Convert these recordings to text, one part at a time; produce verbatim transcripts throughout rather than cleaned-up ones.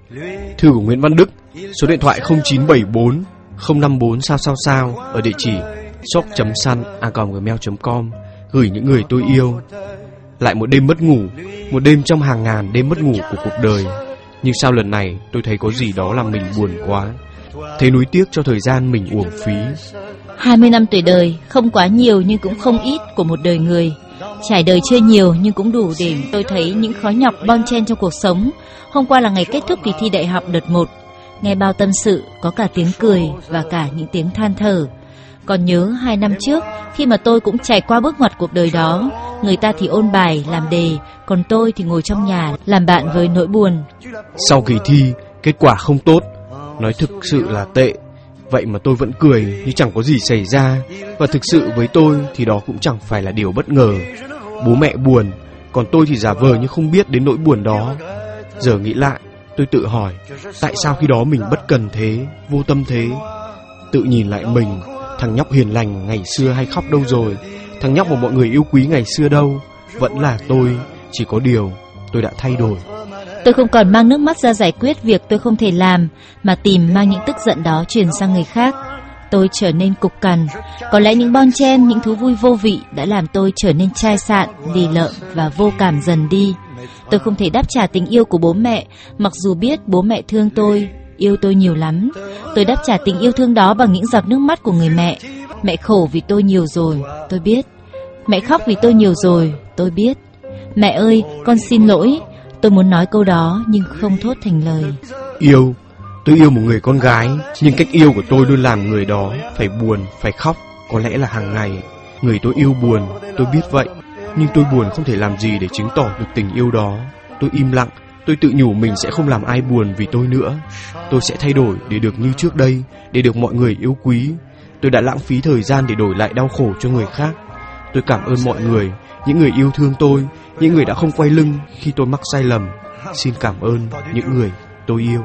Thư của Nguyễn Văn Đức, số điện thoại không chín bảy bốn không năm bốn sao sao sao, ở địa chỉ shop chấm sun a còng gmail chấm com, gửi những người tôi yêu. Lại một đêm mất ngủ, một đêm trong hàng ngàn đêm mất ngủ của cuộc đời. Nhưng sao lần này tôi thấy có gì đó làm mình buồn quá, thấy nuối tiếc cho thời gian mình uổng phí. Hai mươi năm tuổi đời, không quá nhiều nhưng cũng không ít của một đời người. Trải đời chưa nhiều nhưng cũng đủ để tôi thấy những khó nhọc bon chen trong cuộc sống. Hôm qua là ngày kết thúc kỳ thi đại học đợt một. Nghe bao tâm sự, có cả tiếng cười và cả những tiếng than thở. Còn nhớ hai năm trước, khi mà tôi cũng trải qua bước ngoặt cuộc đời đó, người ta thì ôn bài, làm đề, còn tôi thì ngồi trong nhà làm bạn với nỗi buồn. Sau kỳ thi, kết quả không tốt, nói thực sự là tệ. Vậy mà tôi vẫn cười như chẳng có gì xảy ra. Và thực sự với tôi thì đó cũng chẳng phải là điều bất ngờ. Bố mẹ buồn, còn tôi thì giả vờ như không biết đến nỗi buồn đó. Giờ nghĩ lại, tôi tự hỏi, tại sao khi đó mình bất cần thế, vô tâm thế? Tự nhìn lại mình, thằng nhóc hiền lành ngày xưa hay khóc đâu rồi? Thằng nhóc mà mọi người yêu quý ngày xưa đâu? Vẫn là tôi, chỉ có điều tôi đã thay đổi. Tôi không còn mang nước mắt ra giải quyết việc tôi không thể làm, mà tìm mang những tức giận đó truyền sang người khác. Tôi trở nên cục cằn. Có lẽ những bon chen, những thú vui vô vị đã làm tôi trở nên chai sạn, lì lợm và vô cảm dần đi. Tôi không thể đáp trả tình yêu của bố mẹ, mặc dù biết bố mẹ thương tôi, yêu tôi nhiều lắm. Tôi đáp trả tình yêu thương đó bằng những giọt nước mắt của người mẹ. Mẹ khổ vì tôi nhiều rồi, tôi biết. Mẹ khóc vì tôi nhiều rồi, tôi biết. Mẹ ơi, con xin lỗi. Tôi muốn nói câu đó nhưng không thốt thành lời. Yêu, tôi yêu một người con gái, nhưng cách yêu của tôi luôn làm người đó phải buồn, phải khóc. Có lẽ là hàng ngày người tôi yêu buồn, tôi biết vậy. Nhưng tôi buồn không thể làm gì để chứng tỏ được tình yêu đó. Tôi im lặng, tôi tự nhủ mình sẽ không làm ai buồn vì tôi nữa. Tôi sẽ thay đổi để được như trước đây, để được mọi người yêu quý. Tôi đã lãng phí thời gian để đổi lại đau khổ cho người khác. Tôi cảm ơn mọi người, những người yêu thương tôi, những người đã không quay lưng khi tôi mắc sai lầm. Xin cảm ơn những người tôi yêu.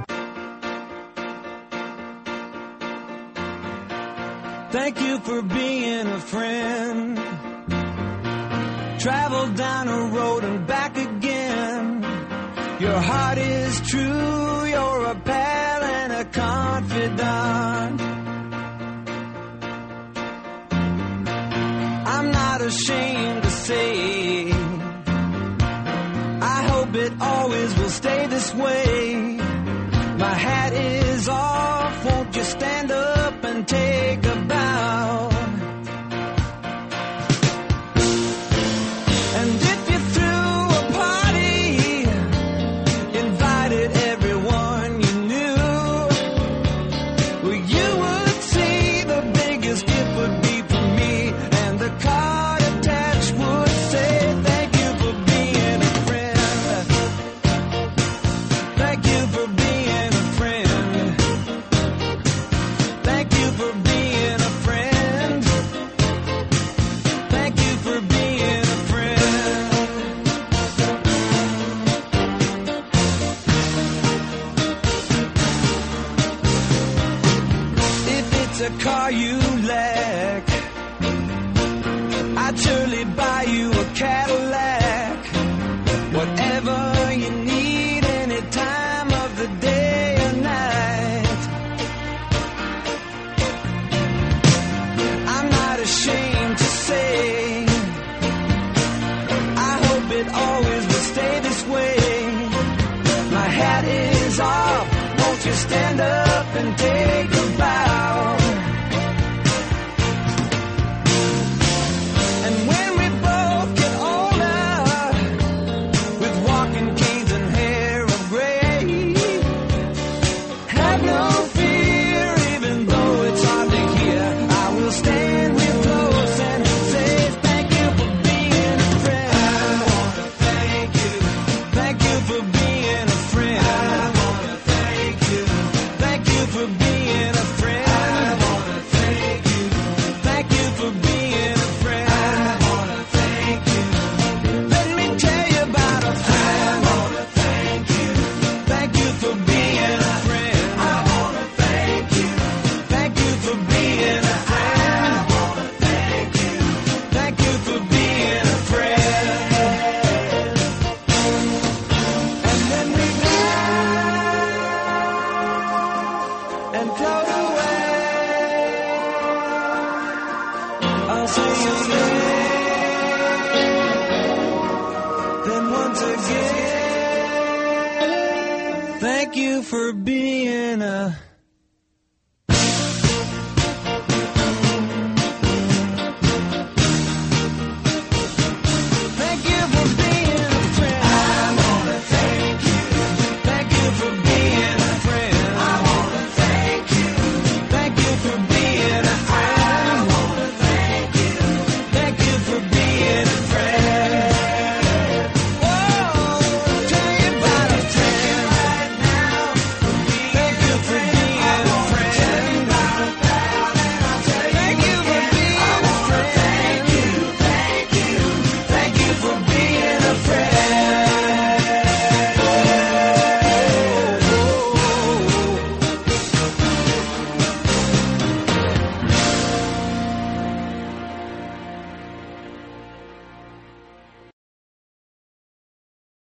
Thank you for being a friend. Travel down a road and back again. Your heart is true, you're a pal and a confidant. I'm not ashamed to say, I hope it always will stay this way. My hat is off, won't you stand up and take a bow? And if you threw a party, invited everyone you knew, well, you would see the biggest gift would be from me, and the card attached would say, thank you for being a friend. Thank you for being a friend. Thank you for being a friend. Thank you for being a friend. If it's a car you lack, I'd surely buy you a Cadillac. Whatever you need, any time of the day or night. I'm not ashamed to say, I hope it always will stay this way. My hat is off, won't you stand up and take a bow? And when we both get older, with walking canes and hair of gray, have no fear, even though it's hard to hear, I will stand real close and say thank you for being a friend. I wanna thank you. Thank you for being a friend. I wanna thank you. Thank you for being Thank you for being a